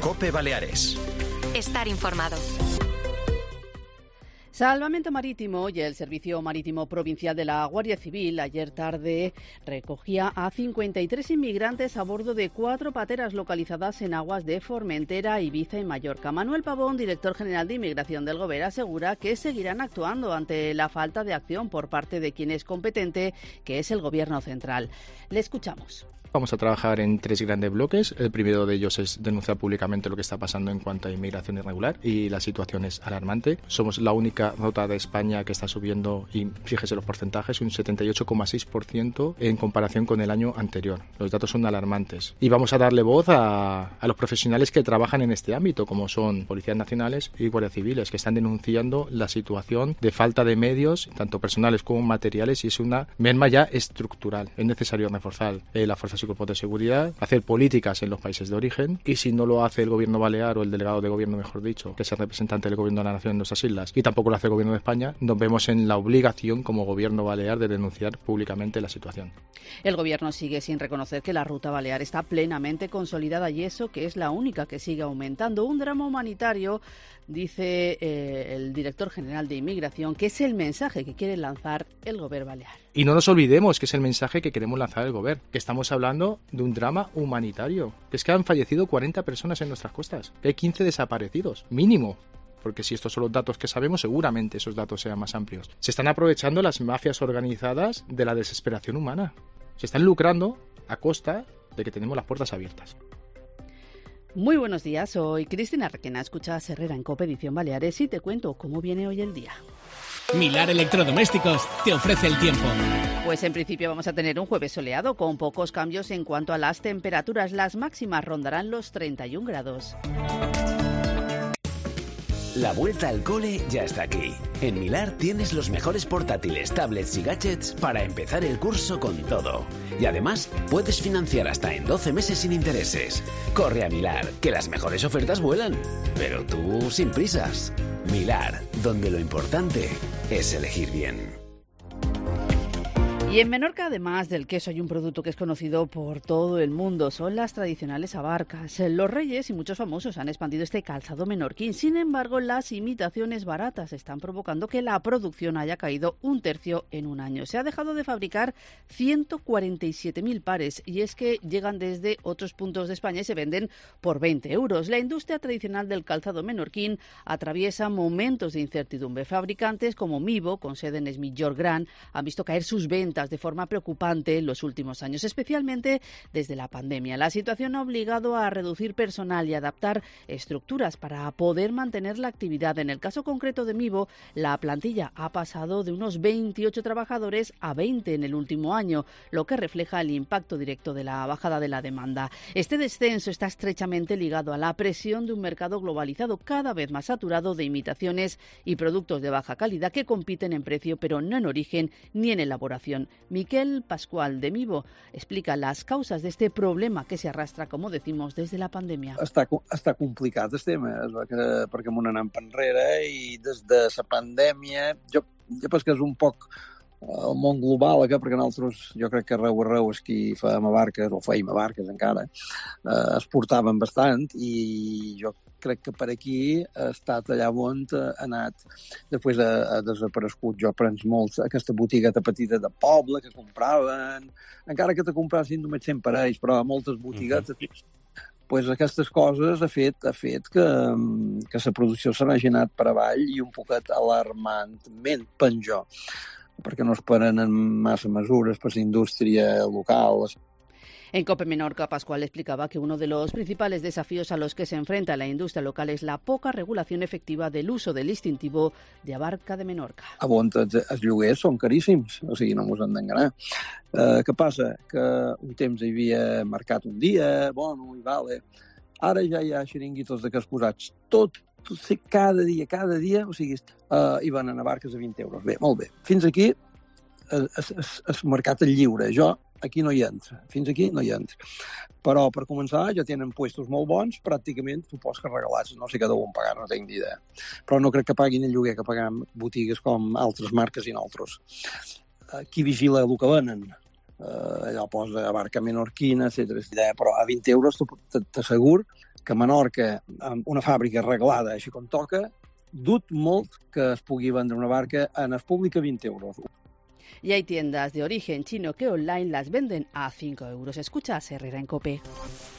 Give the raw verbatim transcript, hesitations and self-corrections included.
COPE Baleares. Estar informado. Salvamento Marítimo y el Servicio Marítimo Provincial de la Guardia Civil ayer tarde recogía a cincuenta y tres inmigrantes a bordo de cuatro pateras localizadas en aguas de Formentera, Ibiza y Mallorca. Manuel Pavón, director general de Inmigración del Govern, asegura que seguirán actuando ante la falta de acción por parte de quien es competente, que es el Gobierno central. Le escuchamos. Vamos a trabajar en tres grandes bloques. El primero de ellos es denunciar públicamente lo que está pasando en cuanto a inmigración irregular y la situación es alarmante. Somos la única ruta de España que está subiendo, y fíjese los porcentajes, un setenta y ocho coma seis por ciento en comparación con el año anterior. Los datos son alarmantes. Y vamos a darle voz a, a los profesionales que trabajan en este ámbito, como son policías nacionales y guardias civiles, que están denunciando la situación de falta de medios, tanto personales como materiales, y es una merma ya estructural. Es necesario reforzar eh, la fuerza y cuerpos de seguridad, hacer políticas en los países de origen, y si no lo hace el gobierno balear o el delegado de gobierno, mejor dicho, que es el representante del gobierno de la nación en nuestras islas, y tampoco lo hace el gobierno de España, nos vemos en la obligación como gobierno balear de denunciar públicamente la situación. El gobierno sigue sin reconocer que la ruta balear está plenamente consolidada y eso que es la única que sigue aumentando. Un drama humanitario, dice eh, el director general de Inmigración, que es el mensaje que quiere lanzar el gobierno balear. Y no nos olvidemos que es el mensaje que queremos lanzar el gobierno, que estamos hablando de un drama humanitario, que es que han fallecido cuarenta personas en nuestras costas, que hay quince desaparecidos, mínimo. Porque si estos son los datos que sabemos, seguramente esos datos sean más amplios. Se están aprovechando las mafias organizadas de la desesperación humana. Se están lucrando a costa de que tenemos las puertas abiertas. Muy buenos días, soy Cristina Requena, escuchas Herrera en COPE Edición Baleares y te cuento cómo viene hoy el día. Milar Electrodomésticos te ofrece el tiempo. Pues en principio vamos a tener un jueves soleado con pocos cambios en cuanto a las temperaturas. Las máximas rondarán los treinta y un grados. La vuelta al cole ya está aquí. En Milar tienes los mejores portátiles, tablets y gadgets para empezar el curso con todo. Y además, puedes financiar hasta en doce meses sin intereses. Corre a Milar, que las mejores ofertas vuelan. Pero tú sin prisas. Milar, donde lo importante es elegir bien. Y en Menorca, además del queso, hay un producto que es conocido por todo el mundo. Son las tradicionales abarcas. Los reyes y muchos famosos han expandido este calzado menorquín. Sin embargo, las imitaciones baratas están provocando que la producción haya caído un tercio en un año. Se ha dejado de fabricar ciento cuarenta y siete mil pares y es que llegan desde otros puntos de España y se venden por veinte euros. La industria tradicional del calzado menorquín atraviesa momentos de incertidumbre. Fabricantes como Mivo, con sede en Es Millor Gran, han visto caer sus ventas de forma preocupante en los últimos años, especialmente desde la pandemia. La situación ha obligado a reducir personal y adaptar estructuras para poder mantener la actividad. En el caso concreto de Mivo, la plantilla ha pasado de unos veintiocho trabajadores a veinte en el último año, lo que refleja el impacto directo de la bajada de la demanda. Este descenso está estrechamente ligado a la presión de un mercado globalizado cada vez más saturado de imitaciones y productos de baja calidad que compiten en precio pero no en origen ni en elaboración. Miquel Pascual de Mivo explica las causas de este problema que se arrastra, como decimos, desde la pandèmia. Està, està complicat el tema, perquè, perquè m'ho anem per enrere i des de la pandèmia jo, jo penso que és un poc el món global, eh, perquè nosaltres jo crec que arreu arreu és qui fèiem a barques, o feim a barques encara, eh, es portaven bastant i jo crec que per aquí ha estat allà on ha anat. Després ha, ha desaparegut, jo prens molt, aquesta botigueta petita de poble que compraven, encara que te comprassin només cent parells, però moltes botiguetes... Uh-huh. Pues aquestes coses ha fet, ha fet que, que la producció se n'hagi anat per avall i un poquet alarmantment, penjo, perquè no es prenen massa mesures per la indústria local. En COPE Menorca, Pascual explicaba que uno de los principales desafíos a los que se enfrenta la industria local es la poca regulación efectiva del uso del distintivo de abarca de Menorca. A on els, els lloguers són caríssims, o sigui, no mos hem d'enganar. Uh, què passa? Que un temps hi havia marcat un dia, bueno, i vale. Ara ja hi ha xiringuitos d'aquests posats tot, tot, cada dia, cada dia, o sigui, uh, hi venen a barques a vint euros. Bé, molt bé. Fins aquí el, el, el mercat és lliure. Jo aquí no hi entra. Fins aquí no hi entra. Però, per començar, ja tenen puestos molt bons, pràcticament tu pots que regalats. No sé què deuen pagar, no tinc ni idea. Però no crec que paguin el lloguer que pagam botigues com altres marques i nosaltres. Qui vigila el que venen? Uh, allò posa barca menorquina, etcètera. Però a vint euros t'asseguro que a Menorca, amb una fàbrica reglada així com toca, dut molt que es pugui vendre una barca en es pública vint euros. Y hay tiendas de origen chino que online las venden a cinco euros. Escucha a Herrera en COPE.